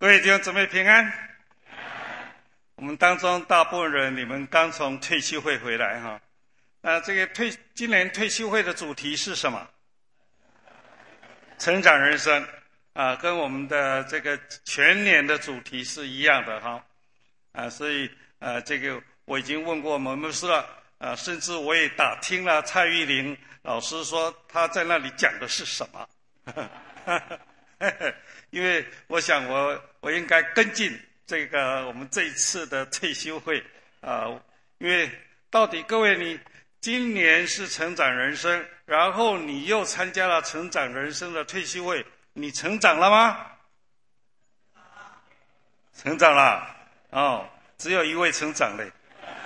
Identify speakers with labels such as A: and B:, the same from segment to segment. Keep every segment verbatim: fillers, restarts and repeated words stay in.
A: 各位弟兄姊妹平安。我们当中大部分人，你们刚从退休会回来哈。那这个退今年退休会的主题是什么？成长人生啊，跟我们的这个全年的主题是一样的哈。啊，所以呃，这个我已经问过我们牧师了啊，甚至我也打听了蔡玉玲老师说他在那里讲的是什么。因为我想我我应该跟进这个我们这一次的退休会啊、呃，因为到底各位你今年是成长人生，然后你又参加了成长人生的退休会，你成长了吗？成长了哦，只有一位成长嘞。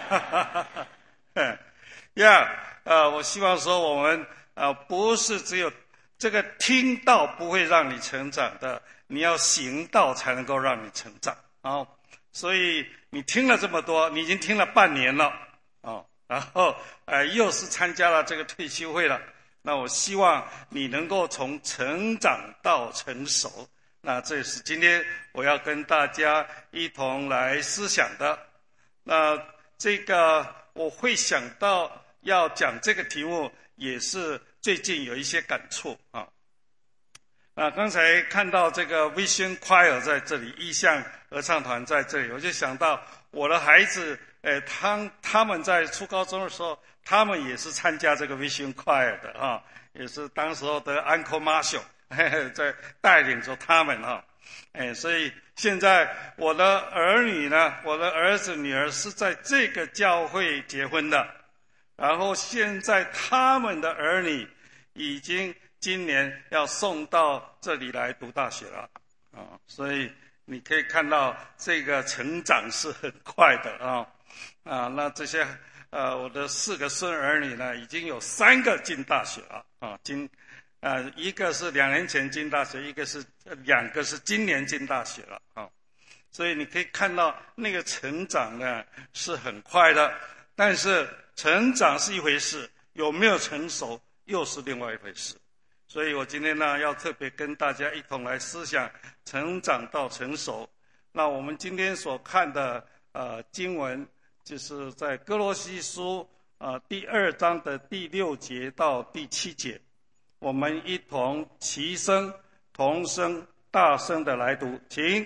A: 呀，呃，我希望说我们呃不是只有这个听到不会让你成长的，你要行道才能够让你成长啊、哦！所以你听了这么多，你已经听了半年了哦，然后呃又是参加了这个退休会了。那我希望你能够从成长到成熟，那这是今天我要跟大家一同来思想的。那这个我会想到要讲这个题目，也是最近有一些感触啊。啊，刚才看到这个 Vision Choir 在这里，意象合唱团在这里，我就想到我的孩子，呃，他他们在初高中的时候，他们也是参加这个 Vision Choir 的啊，也是当时候的 Uncle Marshall 嘿嘿在带领着他们啊，哎，所以现在我的儿女呢，我的儿子女儿是在这个教会结婚的，然后现在他们的儿女已经今年要送到这里来读大学了啊，所以你可以看到这个成长是很快的啊啊，那这些呃我的四个孙儿女呢，已经有三个进大学了啊，今呃一个是两年前进大学，一个是两个是今年进大学了啊，所以你可以看到那个成长呢是很快的，但是成长是一回事，有没有成熟又是另外一回事。所以我今天呢，要特别跟大家一同来思想成长到成熟。那我们今天所看的呃经文，就是在哥罗西书呃第二章的第六节到第七节，我们一同齐声同声大声的来读，请。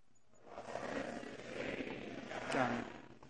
A: 这样。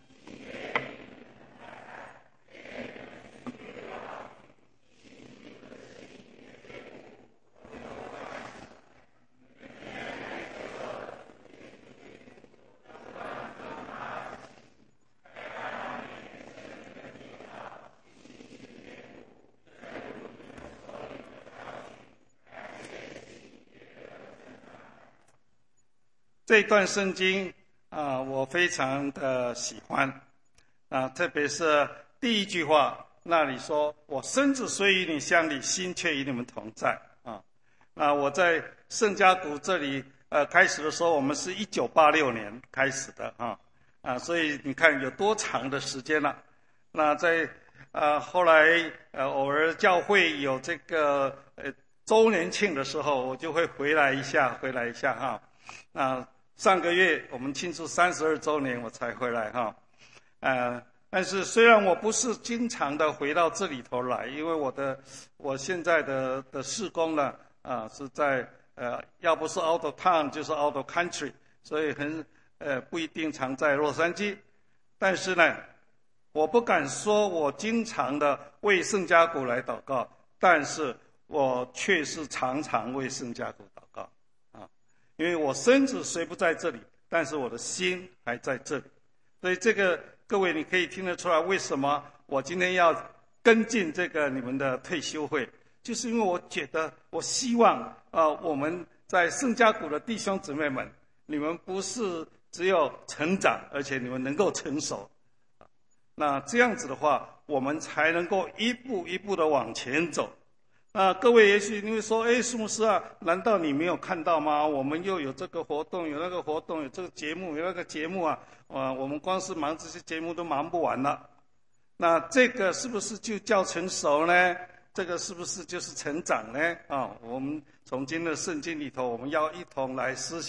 A: 这段圣经啊、呃，我非常的喜欢啊，特别是第一句话，那里说：“我身子虽与你相离，心却与你们同在。”啊，那我在圣家谷这里呃开始的时候，我们是一九八六年开始的啊啊，所以你看有多长的时间了。那在呃后来呃偶尔教会有这个呃周年庆的时候，我就会回来一下，回来一下哈。那上个月我们庆祝三十二周年，我才回来哈。呃，但是虽然我不是经常的回到这里头来，因为我的我现在的的事工呢，啊、呃、是在呃要不是 out of town 就是 out of country， 所以很呃不一定常在洛杉矶。但是呢，我不敢说我经常的为圣家谷来祷告，但是我却是常常为圣家谷祷告。因为我身子虽不在这里，但是我的心还在这里，所以这个各位你可以听得出来，为什么我今天要跟进这个你们的退休会，就是因为我觉得我希望啊、呃，我们在圣家谷的弟兄姊妹们，你们不是只有成长，而且你们能够成熟，那这样子的话，我们才能够一步一步的往前走。啊，各位也许你会说，哎，苏牧师啊，难道你没有看到吗？我们又有这个活动，有那个活动，有这个节目，有那个节目啊，啊，我们光是忙这些节目都忙不完了。那这个是不是就叫成熟呢？这个是不是就是成长呢？啊，我们从今天的圣经里头，我们要一同来思想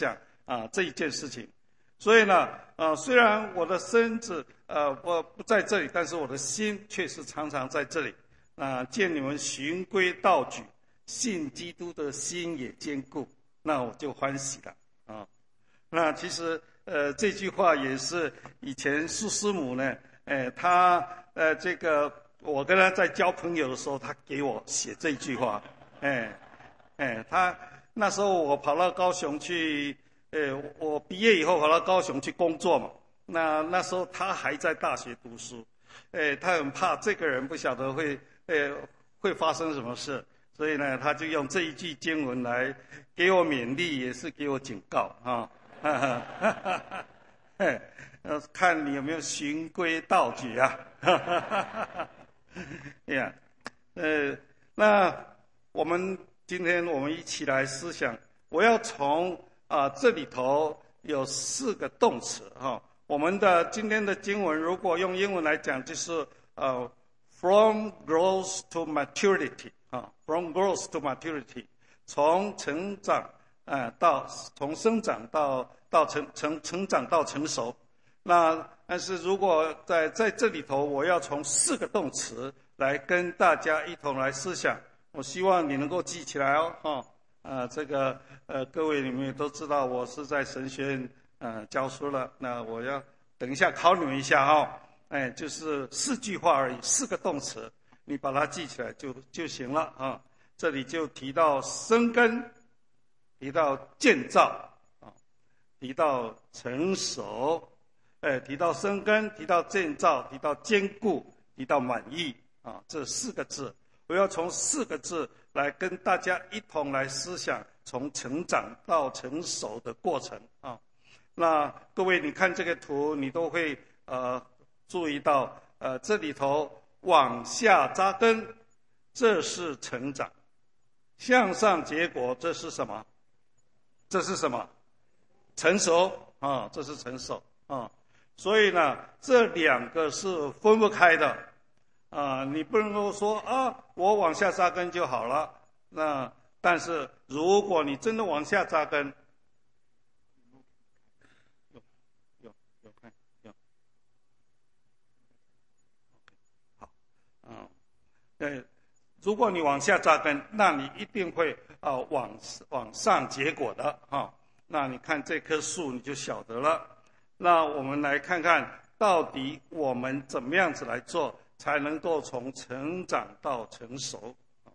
A: 啊这一件事情。所以呢，呃，虽然我的身子呃我不在这里，但是我的心却是常常在这里。啊、呃，见你们循规蹈矩，信基督的心也坚固，那我就欢喜了啊。那其实呃这句话也是以前苏师母呢，呃，他呃这个我跟他在交朋友的时候，他给我写这句话，哎哎，他那时候我跑到高雄去。呃，我毕业以后跑到高雄去工作嘛，那那时候他还在大学读书，呃，他很怕这个人不晓得会呃会发生什么事，所以呢，他就用这一句经文来给我勉励，也是给我警告啊，哈哈哈哈哈，呃，看你有没有循规蹈矩啊，哈哈哈哈哈，呀，呃，那我们今天我们一起来思想，我要从。啊，这里头有四个动词哈、哦。我们的今天的经文，如果用英文来讲，就是呃 ，from growth to maturity 啊 ，from growth to maturity， 从成长呃到从生长到到成成成长到成熟。那但是如果在在这里头，我要从四个动词来跟大家一同来思想，我希望你能够记起来哦，哈、哦。啊、呃，这个呃，各位你们也都知道，我是在神学院呃教书了。那我要等一下考你们一下哈、哦，哎，就是四句话而已，四个动词，你把它记起来就就行了啊。这里就提到生根，提到建造啊，提到成熟，哎，提到生根，提到建造，提到坚固，提到满意啊，这四个字，我要从四个字。来跟大家一同来思想从成长到成熟的过程啊。那各位，你看这个图，你都会呃注意到，呃这里头往下扎根，这是成长；向上结果，这是什么？这是什么？成熟啊，这是成熟啊。所以呢，这两个是分不开的。啊，你不能够说啊，我往下扎根就好了。那但是如果你真的往下扎根，有有有看有，好，嗯，呃，如果你往下扎根，那你一定会啊、呃、往往上结果的哈、哦。那你看这棵树，你就晓得了。那我们来看看到底我们怎么样子来做。才能够从成长到成熟。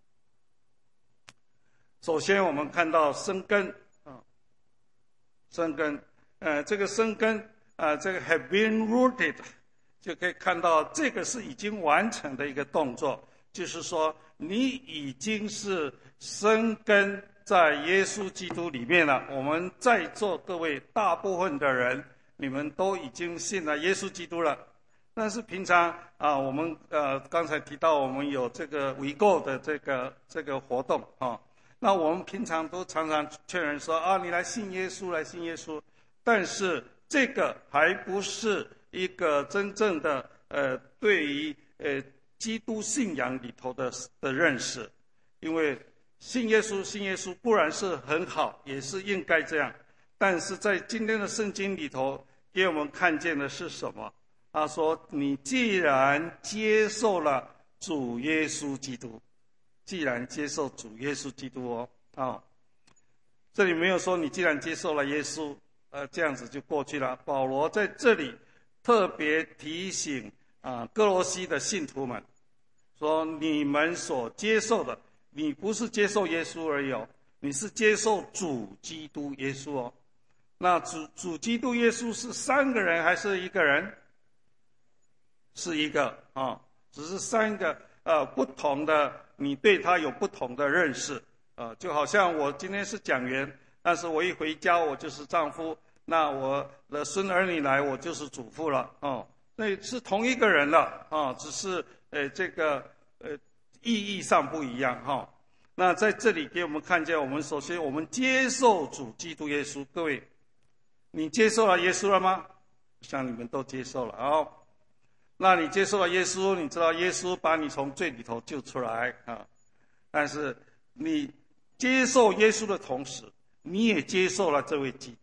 A: 首先，我们看到生根啊，生根，呃，这个生根啊、呃，这个 have been rooted， 就可以看到这个是已经完成的一个动作，就是说你已经是生根在耶稣基督里面了。我们在座各位大部分的人，你们都已经信了耶稣基督了。但是平常啊，我们呃刚才提到我们有这个围购的这个这个活动啊，那我们平常都常常劝人说啊，你来信耶稣，来信耶稣。但是这个还不是一个真正的呃对于呃基督信仰里头的的认识，因为信耶稣信耶稣固然是很好，也是应该这样，但是在今天的圣经里头给我们看见的是什么？他说：“你既然接受了主耶稣基督，既然接受主耶稣基督哦，啊、哦，这里没有说你既然接受了耶稣，呃，这样子就过去了。保罗在这里特别提醒啊，哥罗西的信徒们，说你们所接受的，你不是接受耶稣而已哦，你是接受主基督耶稣哦。那主主基督耶稣是三个人还是一个人？”是一个啊，只是三个呃不同的，你对他有不同的认识啊，就好像我今天是讲员，但是我一回家我就是丈夫，那我的孙儿女来我就是主妇了哦，那是同一个人了啊，只是呃这个呃意义上不一样哈、哦。那在这里给我们看见，我们首先我们接受主基督耶稣，各位，你接受了耶稣了吗？像你们都接受了哦。那你接受了耶稣，你知道耶稣把你从罪里头救出来啊。但是你接受耶稣的同时，你也接受了这位基督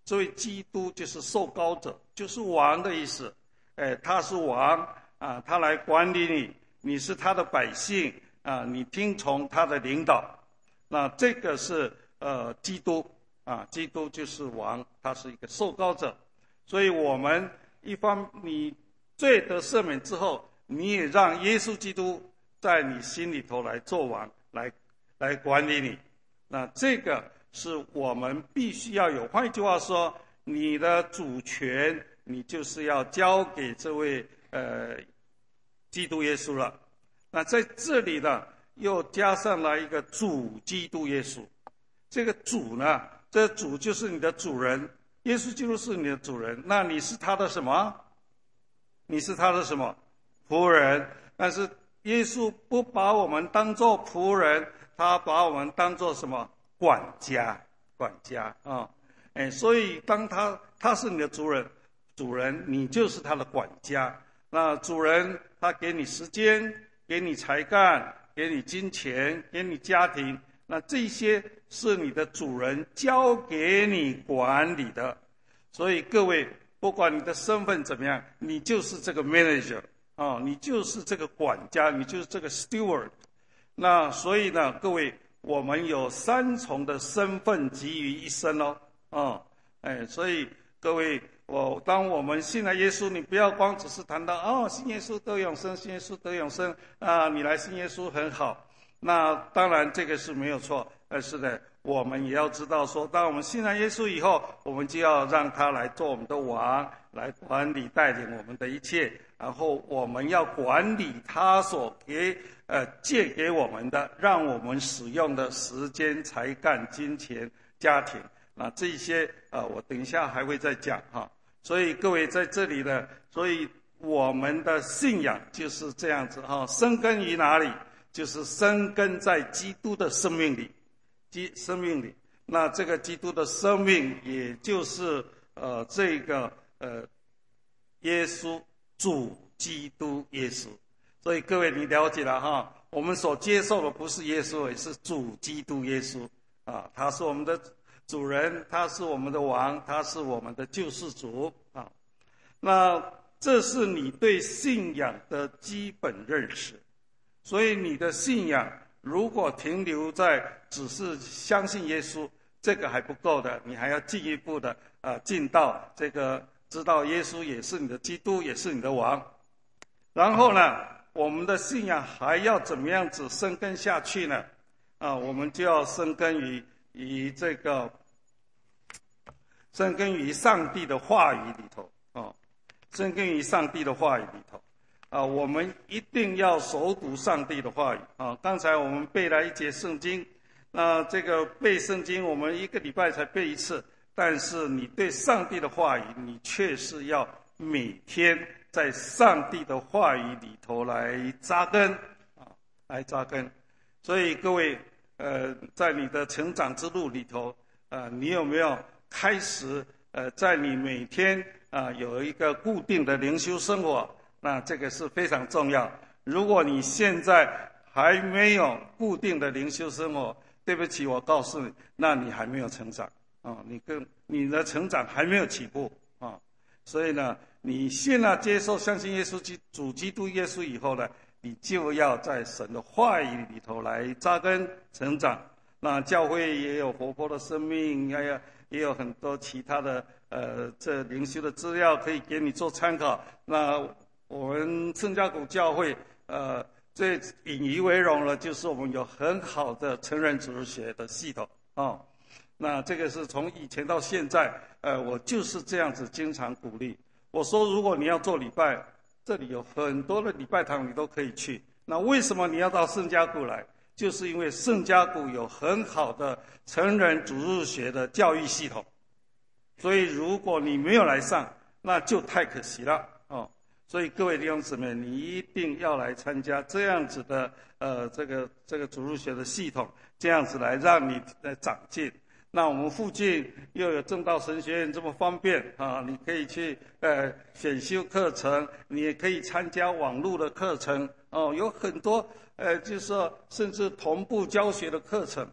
A: 所以基督就是受膏者，就是王的意思。哎，他是王啊，他来管理你，你是他的百姓啊，你听从他的领导。那这个是呃基督啊，基督就是王，他是一个受膏者。所以我们一方你罪得赦免之后，你也让耶稣基督在你心里头来做王，来来管理你。那这个是我们必须要有。换一句话说，你的主权你就是要交给这位呃基督耶稣了。那在这里呢，又加上了一个主基督耶稣。这个主呢，这个主就是你的主人，耶稣基督是你的主人，那你是他的什么？你是他的什么？仆人。但是耶稣不把我们当作仆人，他把我们当作什么？管家，管家啊！哎，所以当他他是你的主人，主人你就是他的管家。那主人他给你时间，给你才干，给你金钱，给你家庭，那这些是你的主人交给你管理的。所以各位，不管你的身份怎么样，你就是这个 manager 啊，你就是这个管家，你就是这个 steward。那所以呢，各位，我们有三重的身份集于一身哦，啊，哎，所以各位，我当我们信了耶稣，你不要光只是谈到哦，信耶稣得永生，信耶稣得永生啊，你来信耶稣很好。那当然这个是没有错，但是呢，我们也要知道说，当我们信了耶稣以后，我们就要让他来做我们的王，来管理带领我们的一切，然后我们要管理他所给呃借给我们的，让我们使用的时间、才干、金钱、家庭，那这些啊、呃，我等一下还会再讲哈。所以各位在这里呢，所以我们的信仰就是这样子哈，生根于哪里？就是生根在基督的生命里，基生命里。那这个基督的生命，也就是呃这个呃耶稣主基督耶稣。所以各位你了解了哈，我们所接受的不是耶稣，也是主基督耶稣啊，他是我们的主人，他是我们的王，他是我们的救世主啊。那这是你对信仰的基本认识。所以你的信仰如果停留在只是相信耶稣，这个还不够的，你还要进一步的啊、呃，进到这个知道耶稣也是你的基督，也是你的王。然后呢，我们的信仰还要怎么样子生根下去呢？啊，我们就要生根于于这个生根于上帝的话语里头啊，生根于上帝的话语里头。啊，我们一定要熟读上帝的话语啊！刚才我们背了一节圣经，那这个背圣经我们一个礼拜才背一次，但是你对上帝的话语，你却是要每天在上帝的话语里头来扎根啊，来扎根。所以各位，呃，在你的成长之路里头，呃，你有没有开始呃，在你每天啊、呃、有一个固定的灵修生活？那这个是非常重要。如果你现在还没有固定的灵修生活，对不起，我告诉你，那你还没有成长啊！你跟你的成长还没有起步啊！所以呢，你现在接受相信耶稣基主基督耶稣以后呢，你就要在神的话语里头来扎根成长。那教会也有活泼的生命，也有也有很多其他的呃这灵修的资料可以给你做参考。那我们圣家谷教会，呃，最引以为荣了，就是我们有很好的成人主日学的系统啊、哦。那这个是从以前到现在，呃，我就是这样子经常鼓励。我说，如果你要做礼拜，这里有很多的礼拜堂，你都可以去。那为什么你要到圣家谷来？就是因为圣家谷有很好的成人主日学的教育系统。所以，如果你没有来上，那就太可惜了哦。所以各位弟兄姊妹，你一定要来参加这样子的呃这个这个主日学的系统，这样子来让你来长进。那我们附近又有正道神学院这么方便啊，你可以去呃选修课程，你也可以参加网络的课程哦，有很多呃就是说甚至同步教学的课程。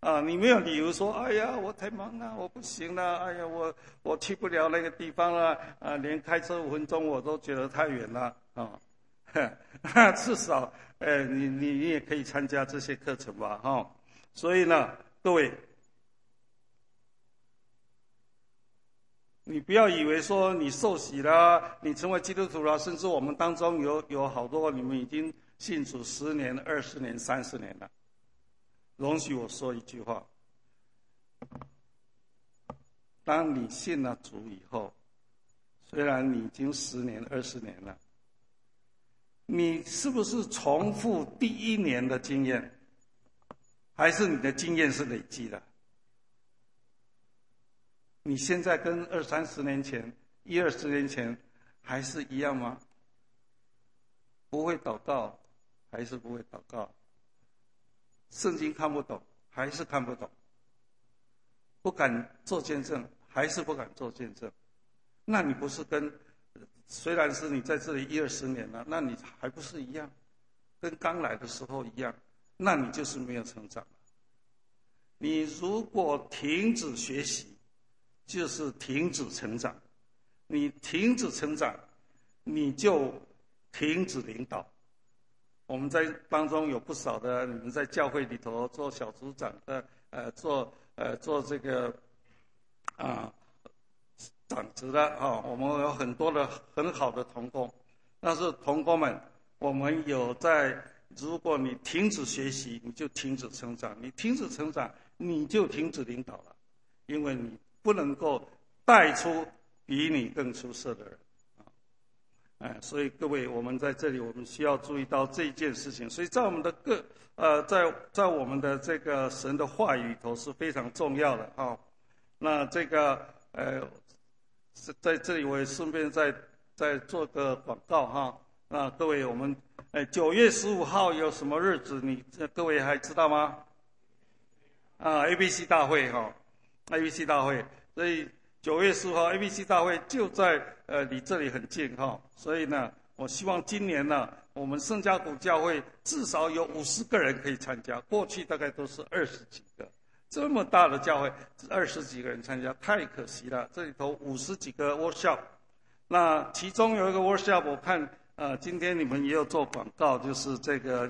A: 啊，你没有理由说，哎呀，我太忙了，我不行了，哎呀，我我去不了那个地方了，啊，连开车五分钟我都觉得太远了啊。至少，呃，你你你也可以参加这些课程吧，哈、哦。所以呢，各位，你不要以为说你受洗了，你成为基督徒了，甚至我们当中有有好多你们已经信主十年、二十年、三十年了。容许我说一句话：当你信了主以后，虽然你已经十年、二十年了，你是不是重复第一年的经验，还是你的经验是累积的？你现在跟二三十年前、一二十年前还是一样吗？不会祷告，还是不会祷告？圣经看不懂，还是看不懂？不敢做见证，还是不敢做见证？那你不是跟，虽然是你在这里一二十年了，那你还不是一样，跟刚来的时候一样？那你就是没有成长。你如果停止学习，就是停止成长。你停止成长，你就停止领导。我们在当中有不少的，你们在教会里头做小组长的，呃，做呃做这个啊、呃、长职的啊、哦，我们有很多的很好的同工。但是同工们，我们有在，如果你停止学习，你就停止成长；你停止成长，你就停止领导了，因为你不能够带出比你更出色的人。哎，所以各位，我们在这里，我们需要注意到这一件事情。所以在我们的个呃，在在我们的这个神的话语里头是非常重要的啊、哦。那这个呃，在这里我也顺便再再做个广告哈、哦。那各位，我们呃九月十五号有什么日子？你各位还知道吗？啊 ，A B C 大会哈、哦、，A B C 大会，所以。九月十五号 A B C 大会就在呃离这里很近哈，所以呢，我希望今年呢，我们圣家谷教会至少有五十个人可以参加，过去大概都是二十几个，这么大的教会，二十几个人参加太可惜了。这里头五十几个 workshop， 那其中有一个 workshop， 我看呃今天你们也有做广告，就是这个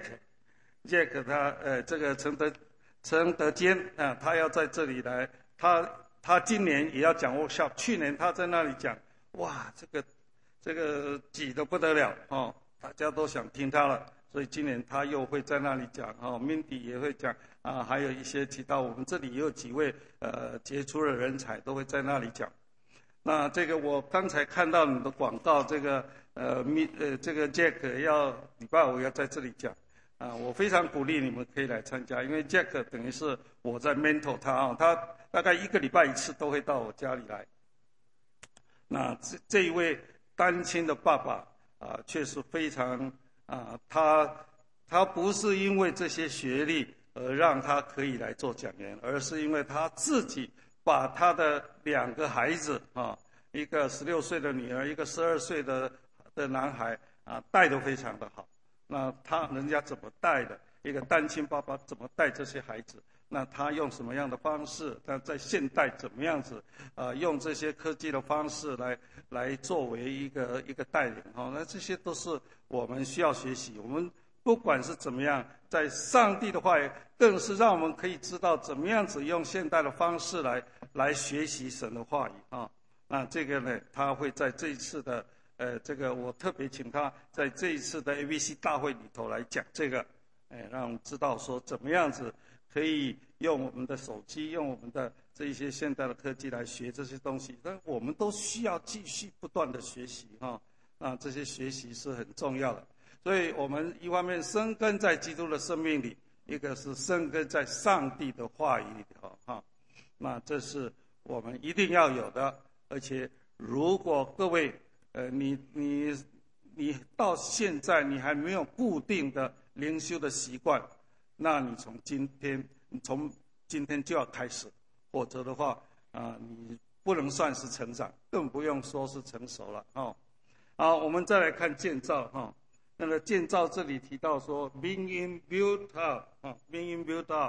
A: Jack，Jack 他呃这个陈德陈德坚啊、呃，他要在这里来他。他今年也要讲 workshop， 去年他在那里讲，哇，这个这个挤得不得了哦，大家都想听他了，所以今年他又会在那里讲哦 ，Mindy 也会讲啊，还有一些其他我们这里也有几位呃杰出的人才都会在那里讲。那这个我刚才看到你的广告，这个呃米呃这个 Jack 要礼拜五要在这里讲。啊，我非常鼓励你们可以来参加，因为 Jack 等于是我在 mentor 他啊，他大概一个礼拜一次都会到我家里来。那这这一位单亲的爸爸啊，确实非常啊，他他不是因为这些学历而让他可以来做讲员，而是因为他自己把他的两个孩子啊，一个十六岁的女儿，一个十二岁的的男孩啊，带得非常的好。那他人家怎么带的？一个单亲爸爸怎么带这些孩子？那他用什么样的方式？那在现代怎么样子？呃，用这些科技的方式来来作为一个一个带领哈、哦。那这些都是我们需要学习。我们不管是怎么样，在上帝的话语，更是让我们可以知道怎么样子用现代的方式来来学习神的话语啊、哦。那这个呢，他会在这一次的。呃，这个我特别请他在这一次的 A B C 大会里头来讲这个，哎，让我们知道说怎么样子可以用我们的手机，用我们的这一些现代的科技来学这些东西。但我们都需要继续不断的学习哈，啊，这些学习是很重要的。所以我们一方面生根在基督的生命里，一个是生根在上帝的话语里头哈。那这是我们一定要有的，而且如果各位。呃，你你你到现在你还没有固定的灵修的习惯，那你从今天，你从今天就要开始，否则的话啊、呃，你不能算是成长，更不用说是成熟了哦。好，我们再来看建造哈、哦，那个建造这里提到说 ，being built up 啊 ，being built up，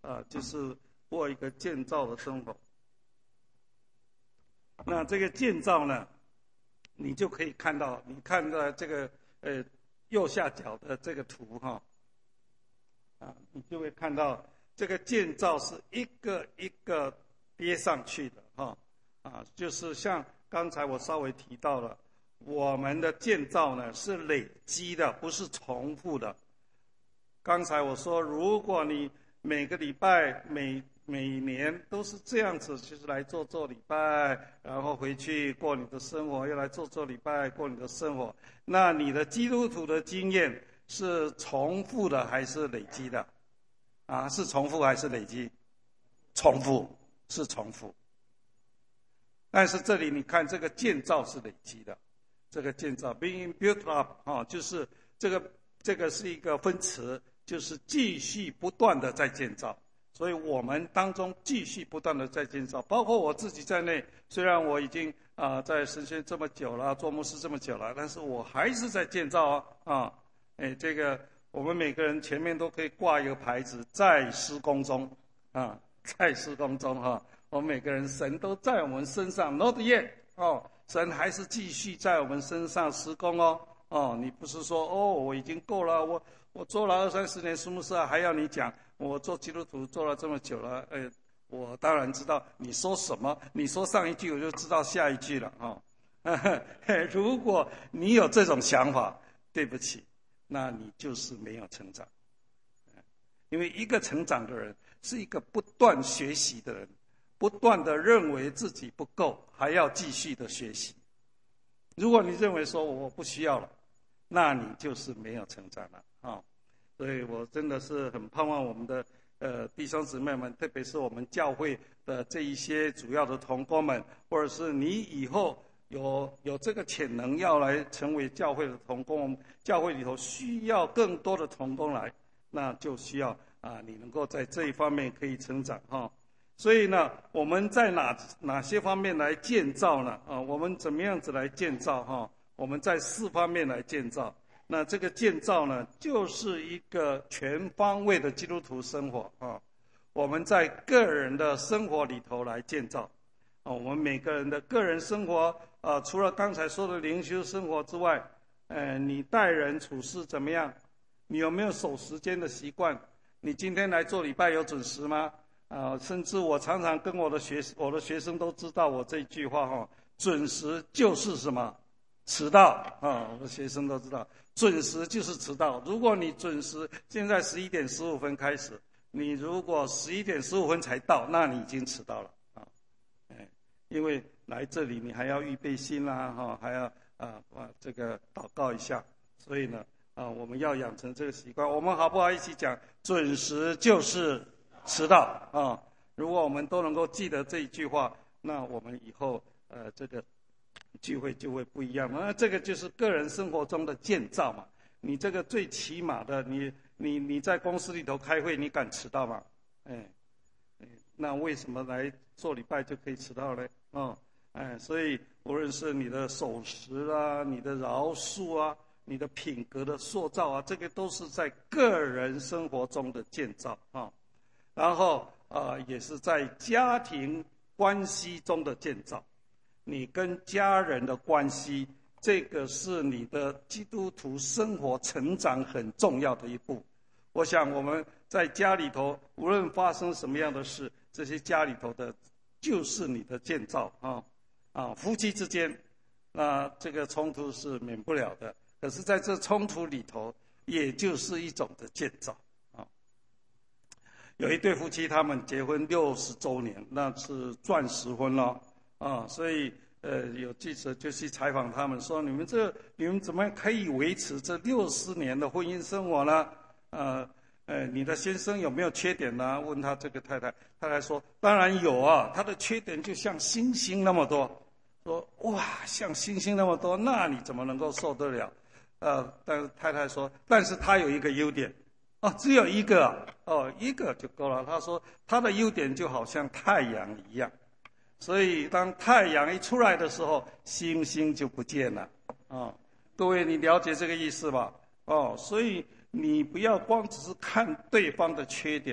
A: 啊，就是过一个建造的生活。那这个建造呢，你就可以看到，你看到这个呃右下角的这个图哈，啊，你就会看到这个建造是一个一个叠上去的哈，啊，就是像刚才我稍微提到了，我们的建造呢是累积的，不是重复的。刚才我说，如果你每个礼拜每每年都是这样子，就是来做做礼拜，然后回去过你的生活，又来做做礼拜，过你的生活。那你的基督徒的经验是重复的还是累积的？啊，是重复还是累积？重复，是重复。但是这里你看，这个建造是累积的，这个建造 being built up 啊，就是这个这个是一个分词，就是继续不断的在建造。所以我们当中继续不断的在建造，包括我自己在内。虽然我已经啊、呃、在神学这么久了，做牧师这么久了，但是我还是在建造啊啊！哎，这个我们每个人前面都可以挂一个牌子，在施工中啊，在施工中哈、啊。我们每个人，神都在我们身上 ，not yet 哦，神还是继续在我们身上施工哦哦，你不是说哦我已经够了，我我做了二三十年书牧师啊，还要你讲。我做基督徒做了这么久了，呃，我当然知道你说什么，你说上一句我就知道下一句了啊、哦。如果你有这种想法，对不起，那你就是没有成长。因为一个成长的人是一个不断学习的人，不断的认为自己不够，还要继续的学习。如果你认为说我不需要了，那你就是没有成长了啊。哦，所以我真的是很盼望我们的呃弟兄姊妹们，特别是我们教会的这一些主要的同工们，或者是你以后有有这个潜能要来成为教会的同工，教会里头需要更多的同工来，那就需要啊你能够在这一方面可以成长哈、哦。所以呢，我们在哪哪些方面来建造呢？啊，我们怎么样子来建造哈、哦？我们在四方面来建造。那这个建造呢，就是一个全方位的基督徒生活啊。我们在个人的生活里头来建造啊。我们每个人的个人生活啊，除了刚才说的灵修生活之外，呃，你待人处事怎么样？你有没有守时间的习惯？你今天来做礼拜有准时吗？啊，甚至我常常跟我的学我的学生都知道我这句话哈，准时就是什么？迟到啊！我的学生都知道，准时就是迟到。如果你准时，现在十一点十五分开始，你如果十一点十五分才到，那你已经迟到了啊！哎，因为来这里你还要预备心啦，哈，还要啊啊这个祷告一下，所以呢啊，我们要养成这个习惯。我们好不好一起讲？准时就是迟到啊！如果我们都能够记得这一句话，那我们以后呃这个聚会就会不一样。那这个就是个人生活中的建造嘛。你这个最起码的，你你你在公司里头开会，你敢迟到吗？哎，那为什么来做礼拜就可以迟到呢？哦，哎，所以无论是你的守时啊，你的饶恕啊，你的品格的塑造啊，这个都是在个人生活中的建造啊、哦。然后啊、呃，也是在家庭关系中的建造。你跟家人的关系，这个是你的基督徒生活成长很重要的一步。我想我们在家里头，无论发生什么样的事，这些家里头的，就是你的建造啊啊！夫妻之间，那这个冲突是免不了的。可是在这冲突里头，也就是一种的建造啊。有一对夫妻，他们结婚六十周年，那是钻石婚了。啊，所以呃，有记者就去采访他们，说你们这你们怎么可以维持这六十年的婚姻生活呢？呃呃，你的先生有没有缺点呢？问他这个太太，太太说当然有啊，他的缺点就像星星那么多。说哇，像星星那么多，那你怎么能够受得了？呃，但是太太说，但是他有一个优点，哦，只有一个哦，一个就够了。他说他的优点就好像太阳一样。所以当太阳一出来的时候，星星就不见了啊、哦！各位，你了解这个意思吧？哦，所以你不要光只是看对方的缺点，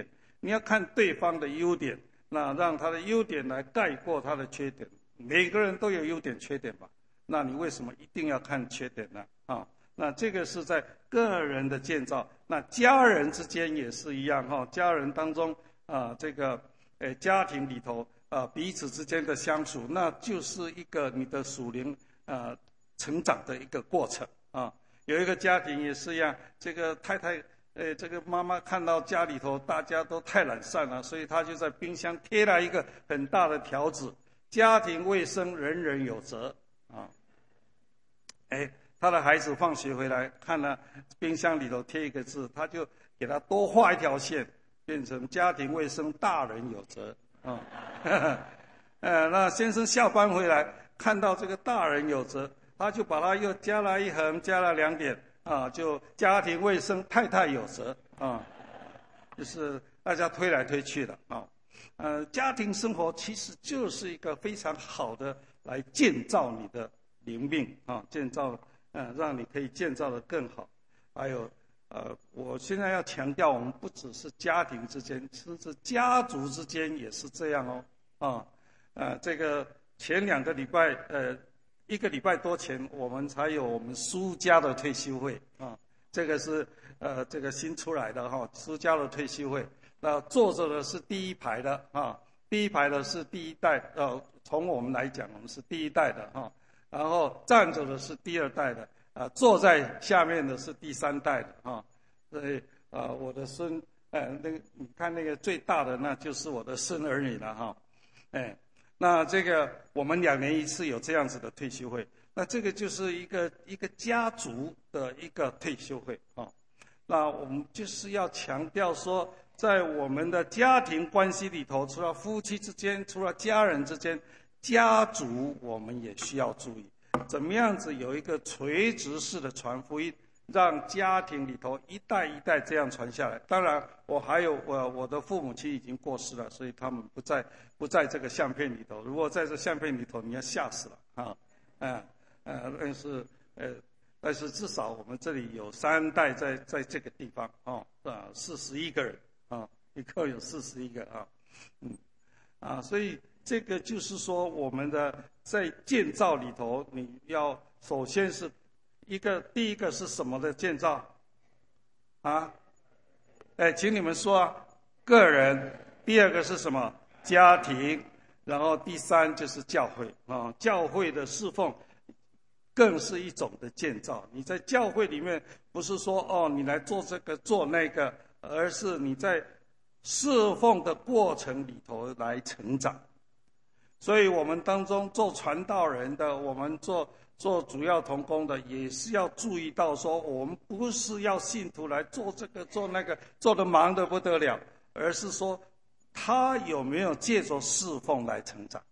A: 你要看对方的优点，那让他的优点来盖过他的缺点。每个人都有优点缺点吧？那你为什么一定要看缺点呢？啊，那这个是在个人的建造，那家人之间也是一样哈。家人当中啊，这个呃家庭里头啊彼此之间的相处，那就是一个你的属灵啊成长的一个过程啊。有一个家庭也是一样，这个太太呃这个妈妈看到家里头大家都太懒散了，所以她就在冰箱贴了一个很大的条子：家庭卫生人人有责啊。哎，他的孩子放学回来看了冰箱里头贴一个字，他就给他多画一条线，变成家庭卫生大人有责啊。呃，那先生下班回来看到这个大人有责，他就把它又加了一横，加了两点啊，就家庭卫生太太有责啊，就是大家推来推去的啊。呃，家庭生活其实就是一个非常好的来建造你的灵命啊，建造呃，让你可以建造得更好。还有呃，我现在要强调，我们不只是家庭之间，甚至家族之间也是这样哦啊。呃，这个前两个礼拜呃，一个礼拜多前，我们才有我们苏家的退休会啊，这个是呃这个新出来的哈，苏家的退休会。那坐着的是第一排的啊，第一排的是第一代，呃，从我们来讲，我们是第一代的哈。然后站着的是第二代的，啊，坐在下面的是第三代的啊。所以啊，我的孙，呃，那个你看那个最大的，那就是我的孙儿女了哈。哎，那这个我们两年一次有这样子的退休会，那这个就是一个一个家族的一个退休会啊。那我们就是要强调说，在我们的家庭关系里头，除了夫妻之间，除了家人之间，家族我们也需要注意，怎么样子有一个垂直式的传福音，让家庭里头一代一代这样传下来。当然，我还有我我的父母亲已经过世了，所以他们不在不在这个相片里头。如果在这相片里头，你要吓死了啊！啊呃，但是呃，但是至少我们这里有三代在在这个地方啊啊，四十一个人啊，一共有四十一个啊，嗯啊，所以。这个就是说，我们的在建造里头，你要首先是一个第一个是什么的建造啊？哎，请你们说啊，个人。第二个是什么？家庭。然后第三就是教会啊，教会的侍奉更是一种的建造。你在教会里面不是说哦，你来做这个做那个，而是你在侍奉的过程里头来成长。所以我们当中做传道人的，我们做做主要同工的，也是要注意到说，我们不是要信徒来做这个做那个，做得忙得不得了，而是说他有没有借着侍奉来成长。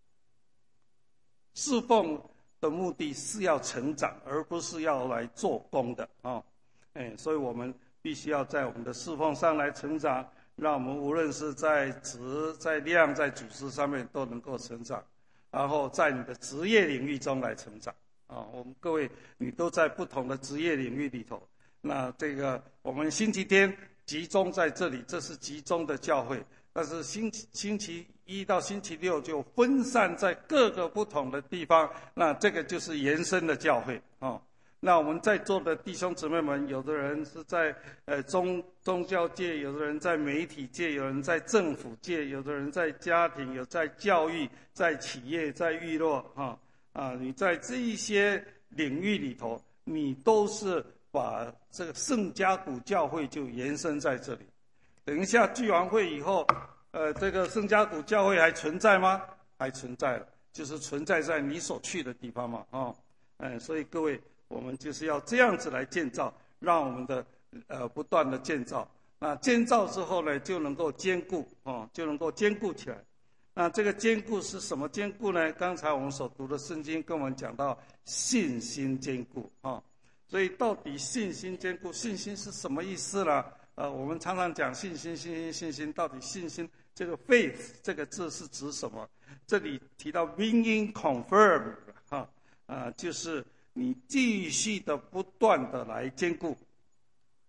A: 侍奉的目的是要成长，而不是要来做工的啊！哎，所以我们必须要在我们的侍奉上来成长。让我们无论是在质、在量、在组织上面都能够成长，然后在你的职业领域中来成长啊！我们各位，你都在不同的职业领域里头。那这个我们星期天集中在这里，这是集中的教会；但是星星期一到星期六就分散在各个不同的地方。那这个就是延伸的教会啊！那我们在座的弟兄姊妹们，有的人是在呃宗宗教界，有的人在媒体界，有人在政府界，有的人在家庭，有在教育，在企业，在娱乐啊啊！你在这一些领域里头，你都是把这个圣家谷教会就延伸在这里。等一下聚完会以后，呃，这个圣家谷教会还存在吗？还存在了，就是存在在你所去的地方嘛啊！嗯，所以各位。我们就是要这样子来建造，让我们的呃不断的建造。那建造之后呢，就能够坚固哦，就能够坚固起来。那这个坚固是什么坚固呢？刚才我们所读的圣经跟我们讲到信心坚固啊。所以到底信心坚固，信心是什么意思呢？呃，我们常常讲信心，信心，信心。到底信心这个 faith 这个字是指什么？这里提到 being confirmed 哈啊，就是。你继续的不断的来坚固，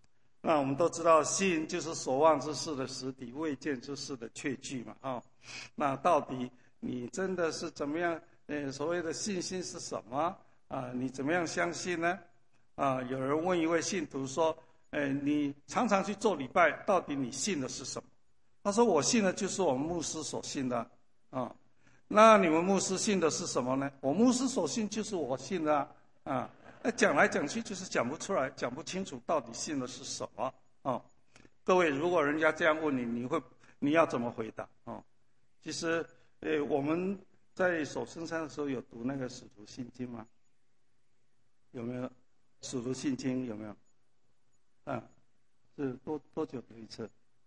A: 那我们都知道，信就是所望之事的实底，未见之事的确据嘛，啊，那到底你真的是怎么样？呃，所谓的信心是什么啊？你怎么样相信呢？啊，有人问一位信徒说：“呃，你常常去做礼拜，到底你信的是什么？”他说：“我信的就是我们牧师所信的啊。”那你们牧师信的是什么呢？我牧师所信就是我信的啊。啊，那讲来讲去就是讲不出来，讲不清楚到底信的是什么啊？各位，如果人家这样问你，你会你要怎么回答啊？其实，呃，我们在守圣山的时候有读那个使徒信经吗？有没有？使徒信经有没有？啊，是多多久读一次？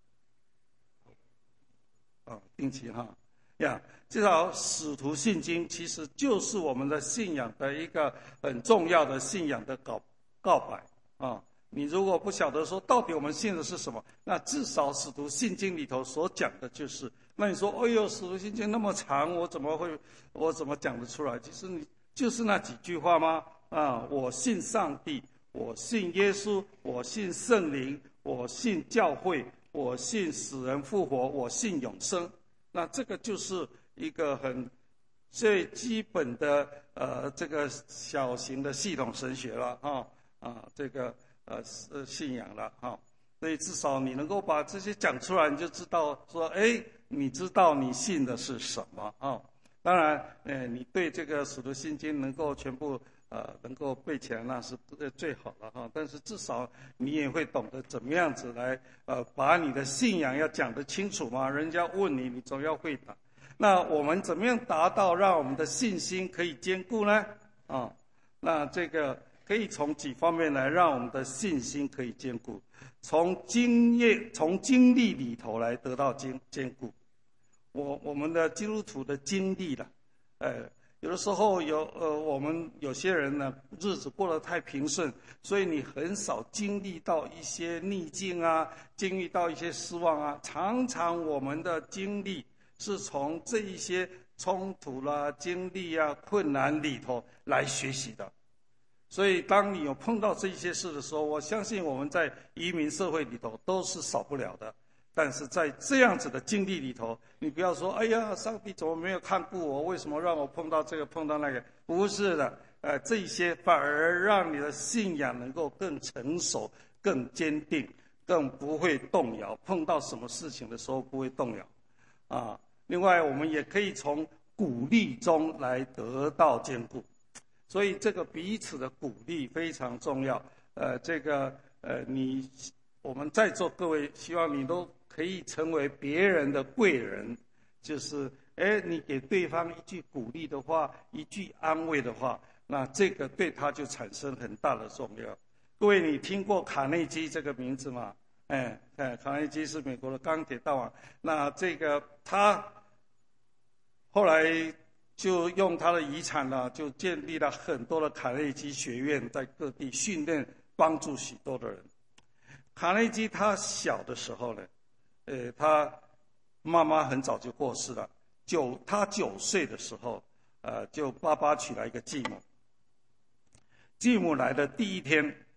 A: 啊，定期哈。呀，至少使徒信经其实就是我们的信仰的一个很重要的信仰的告告白啊。你如果不晓得说到底我们信的是什么，那至少使徒信经里头所讲的就是。那你说，哎呦，使徒信经那么长，我怎么会我怎么讲得出来？其实你就是那几句话吗？啊，我信上帝，我信耶稣，我信圣灵，我信教会，我信死人复活，我信永生。那这个就是一个很最基本的呃这个小型的系统神学了哈啊这个呃信仰了哈，所以至少你能够把这些讲出来，你就知道说，哎，你知道你信的是什么啊？当然，呃，你对这个使徒信经能够全部呃能够背起来，那是最好了哈。但是至少你也会懂得怎么样子来呃把你的信仰要讲得清楚嘛。人家问你，你总要会答。那我们怎么样达到让我们的信心可以坚固呢？啊，那这个可以从几方面来让我们的信心可以坚固。从经验、从经历里头来得到坚坚固。我我们的基督徒的经历了，呃，有的时候有呃，我们有些人呢，日子过得太平顺，所以你很少经历到一些逆境啊，经历到一些失望啊。常常我们的经历是从这一些冲突啦、经历啊、困难里头来学习的。所以，当你有碰到这一些事的时候，我相信我们在移民社会里头都是少不了的。但是在这样子的经历里头，你不要说，哎呀，上帝怎么没有看顾我？为什么让我碰到这个碰到那个？不是的，呃，这一些反而让你的信仰能够更成熟、更坚定、更不会动摇。碰到什么事情的时候不会动摇，啊。另外，我们也可以从鼓励中来得到坚固。所以，这个彼此的鼓励非常重要。呃，这个呃，你我们在座各位，希望你都可以成为别人的贵人，就是，哎，你给对方一句鼓励的话，一句安慰的话，那这个对他就产生很大的重要。各位，你听过卡内基这个名字吗？哎，哎，卡内基是美国的钢铁大王。那这个他后来就用他的遗产呢，就建立了很多的卡内基学院，在各地训练，帮助许多的人。卡内基他小的时候呢，呃，他妈妈很早就过世了。九，他九岁的时候，呃，就爸爸娶了一个继母。继母来的第一天，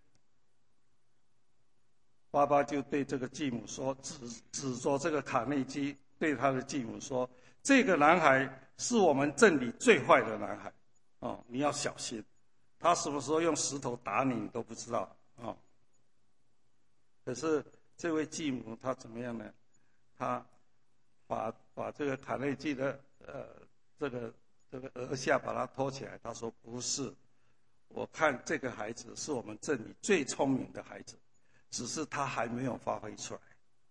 A: 爸爸就对这个继母说，指指着这个卡内基，对他的继母说：“这个男孩是我们镇里最坏的男孩，哦，你要小心。他什么时候用石头打你，你都不知道哦。”可是这位继母她怎么样呢？她把把这个卡内基的呃这个这个额下把他托起来，她说：“不是，我看这个孩子是我们镇里最聪明的孩子，只是他还没有发挥出来。”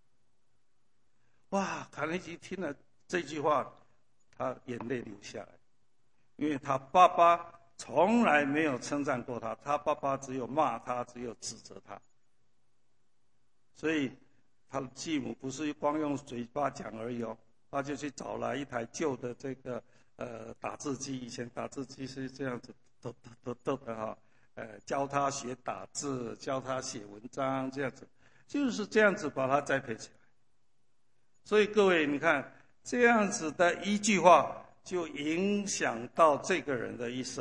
A: 哇！卡内基听了这句话，他眼泪流下来，因为他爸爸从来没有称赞过他，他爸爸只有骂他，只有指责他。所以他的继母不是光用嘴巴讲而已哦，他就去找来一台旧的这个呃打字机，以前打字机是这样子抖抖抖的哈，呃教他学打字，教他写文章，这样子就是这样子把他栽培起来。所以各位你看，这样子的一句话就影响到这个人的一生，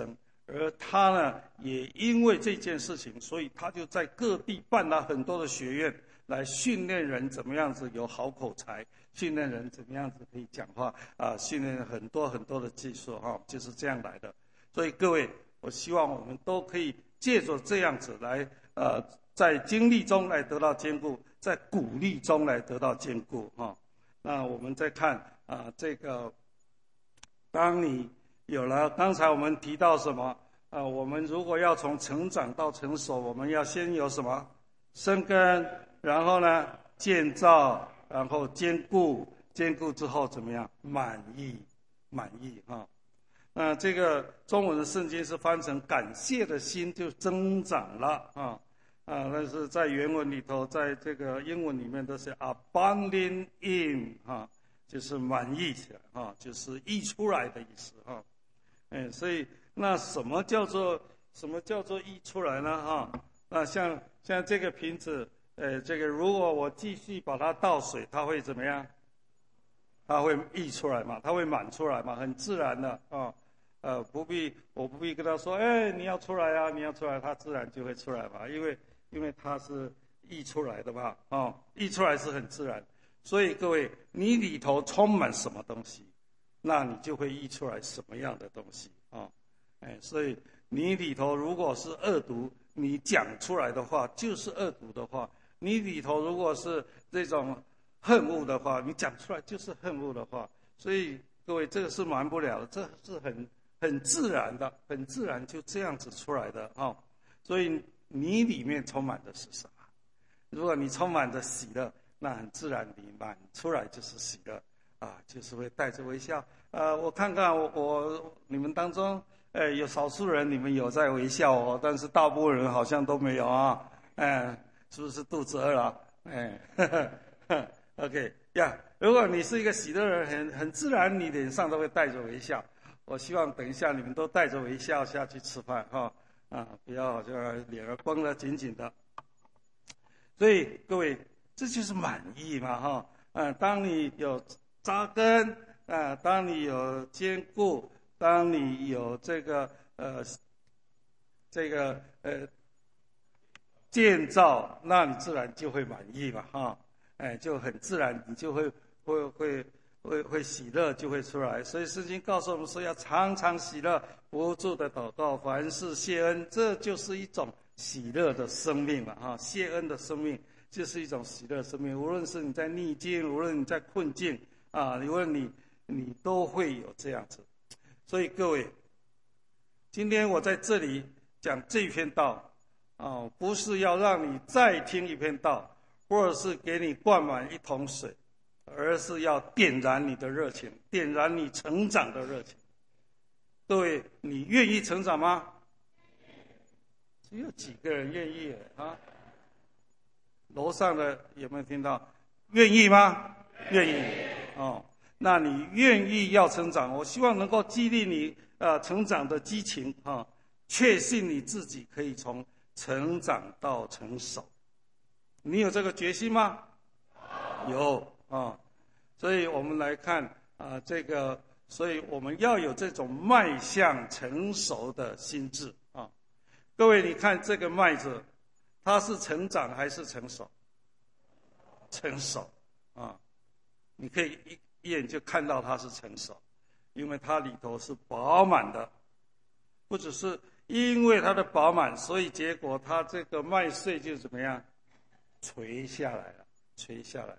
A: 而他呢，也因为这件事情，所以他就在各地办了很多的学院，来训练人怎么样子有好口才，训练人怎么样子可以讲话啊，训练很多很多的技术哈、啊，就是这样来的。所以各位，我希望我们都可以借着这样子来，呃，在经历中来得到坚固，在鼓励中来得到坚固哈、啊。那我们再看啊，这个，当你有了，刚才我们提到什么？啊，我们如果要从成长到成熟，我们要先有什么？生根，然后呢，建造，然后坚固，坚固之后怎么样？满意，满意啊。那这个中文的圣经是翻成感谢的心就增长了啊啊，但是在原文里头，在这个英文里面都是 abounding in 啊，就是满意啊，就是溢出来的意思啊。哎，所以那什么叫做什么叫做溢出来呢？哈，那像像这个瓶子，呃，这个如果我继续把它倒水，它会怎么样？它会溢出来嘛？它会满出来嘛？很自然的啊，呃，不必我不必跟他说，哎，你要出来啊，你要出来，它自然就会出来嘛，因为因为它是溢出来的嘛，啊，溢出来是很自然。所以各位，你里头充满什么东西？那你就会溢出来什么样的东西啊？哎，所以你里头如果是恶毒，你讲出来的话就是恶毒的话；你里头如果是这种恨恶的话，你讲出来就是恨恶的话。所以各位，这个是瞒不了的，这是很很自然的，很自然就这样子出来的啊。所以你里面充满的是什么？如果你充满着喜乐，那很自然你满出来就是喜乐。啊，就是会带着微笑。呃，我看看我我你们当中，呃，有少数人你们有在微笑哦，但是大部分人好像都没有啊。哎，是不是肚子饿了？哎呵呵 ，OK 呀、yeah, 如果你是一个喜乐的人，很很自然，你脸上都会带着微笑。我希望等一下你们都带着微笑下去吃饭哈，啊，不要好像脸儿绷得紧紧的。所以各位，这就是满意嘛哈。嗯、呃，当你有扎根啊、呃！当你有坚固，当你有这个呃这个呃建造，那你自然就会满意嘛，哈！哎，就很自然，你就会会会会会喜乐就会出来。所以圣经告诉我们说，要常常喜乐，不住的祷告，凡事谢恩，这就是一种喜乐的生命嘛，哈！谢恩的生命就是一种喜乐的生命。无论是你在逆境，无论你在困境。啊，无论你你都会有这样子，所以各位，今天我在这里讲这篇道，啊，不是要让你再听一篇道，或者是给你灌满一桶水，而是要点燃你的热情，点燃你成长的热情。各位，你愿意成长吗？只有几个人愿意啊？楼上的有没有听到？愿意吗？愿意。哦，那你愿意要成长？我希望能够激励你呃成长的激情啊，确信你自己可以从成长到成熟。你有这个决心吗？有啊，所以我们来看啊，这个，所以我们要有这种迈向成熟的心智啊。各位，你看这个麦子，它是成长还是成熟？成熟啊。你可以一一眼就看到它是成熟，因为它里头是饱满的，不只是因为它的饱满，所以结果它这个麦穗就怎么样，垂下来了，垂下来了。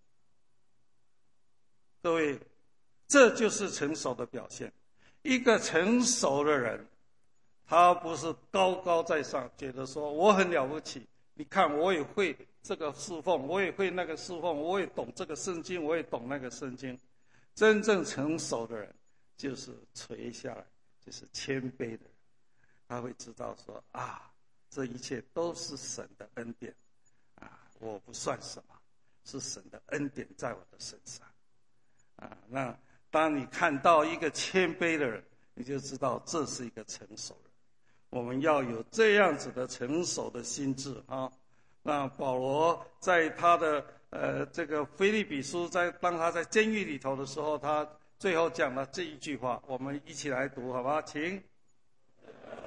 A: 各位，这就是成熟的表现。一个成熟的人，他不是高高在上，觉得说我很了不起，你看我也会这个侍奉，我也会那个侍奉，我也懂这个圣经，我也懂那个圣经。真正成熟的人就是垂下来，就是谦卑的人，他会知道说啊，这一切都是神的恩典啊，我不算什么，是神的恩典在我的身上啊。那当你看到一个谦卑的人，你就知道这是一个成熟人。我们要有这样子的成熟的心智啊。那保罗在他的呃这个腓立比书，在当他在监狱里头的时候，他最后讲了这一句话，我们一起来读好吧？请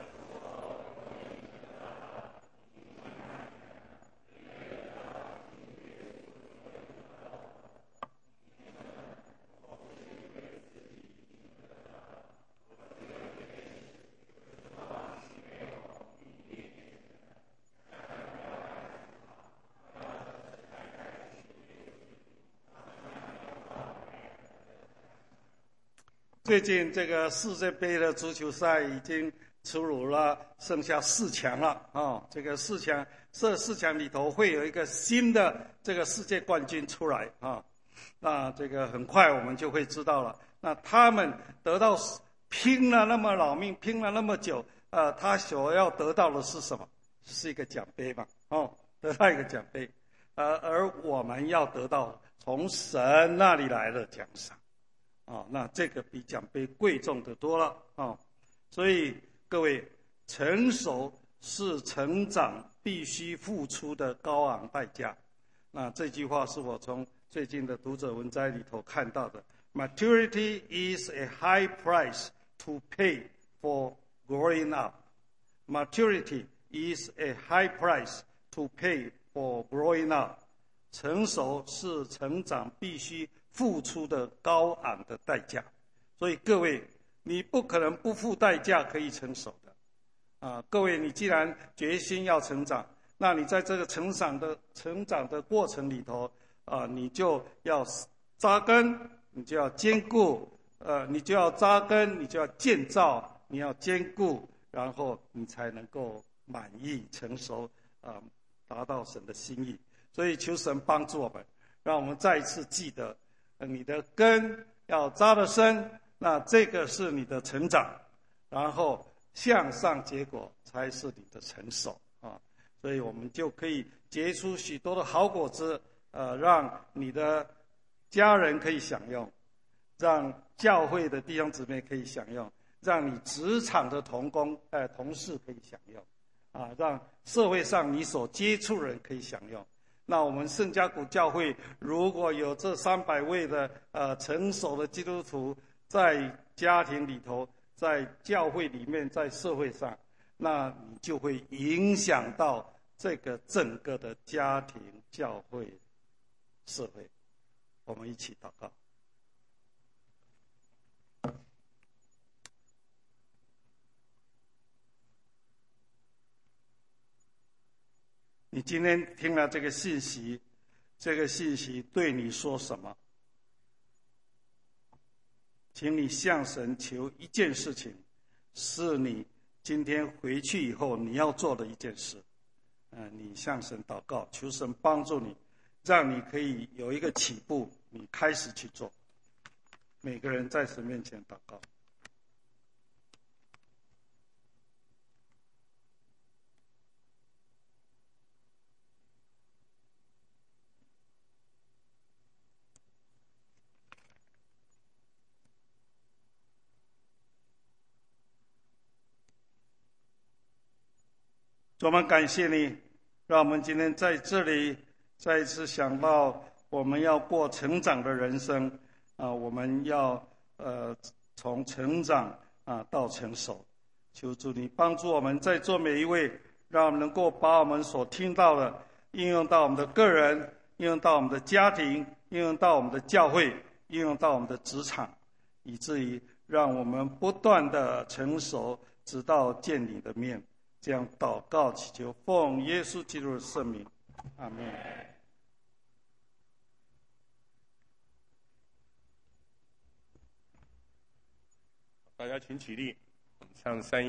A: 最近这个世界杯的足球赛已经出炉了，剩下四强了啊、哦！这个四强，这四强里头会有一个新的这个世界冠军出来啊、哦。那这个很快我们就会知道了。那他们得到拼了那么老命，拼了那么久，呃，他所要得到的是什么？是一个奖杯嘛？哦，得到一个奖杯，呃，而我们要得到从神那里来的奖赏。哦，那这个比奖杯贵重的多了哦，所以各位，成熟是成长必须付出的高昂代价。那这句话是我从最近的读者文摘里头看到的。Maturity is a high price to pay for growing up. Maturity is a high price to pay for growing up. 成熟是成长必须付出的高昂的代价，所以各位，你不可能不付代价可以成熟的，啊，各位，你既然决心要成长，那你在这个成长的成长的过程里头，啊，你就要扎根，你就要坚固，呃，你就要扎根，你就要建造，你要坚固，然后你才能够满意成熟，啊，达到神的心意。所以求神帮助我们，让我们再一次记得，你的根要扎得深，那这个是你的成长，然后向上结果才是你的成熟啊！所以我们就可以结出许多的好果子，呃，让你的家人可以享用，让教会的弟兄姊妹可以享用，让你职场的同工呃同事可以享用，啊，让社会上你所接触的人可以享用。那我们圣家谷教会如果有这三百位的呃成熟的基督徒在家庭里头，在教会里面，在社会上，那你就会影响到这个整个的家庭、教会、社会。我们一起祷告。你今天听了这个信息，这个信息对你说什么？请你向神求一件事情，是你今天回去以后你要做的一件事。嗯、呃，你向神祷告，求神帮助你，让你可以有一个起步，你开始去做。每个人在神面前祷告。我们感谢你，让我们今天在这里再一次想到我们要过成长的人生啊，我们要呃从成长啊到成熟。求主你帮助我们在座每一位，让我们能够把我们所听到的应用到我们的个人，应用到我们的家庭，应用到我们的教会，应用到我们的职场，以至于让我们不断的成熟，直到见你的面。这样祷告祈求，奉耶稣基督的圣名，阿们。
B: 大家请起立，唱三一。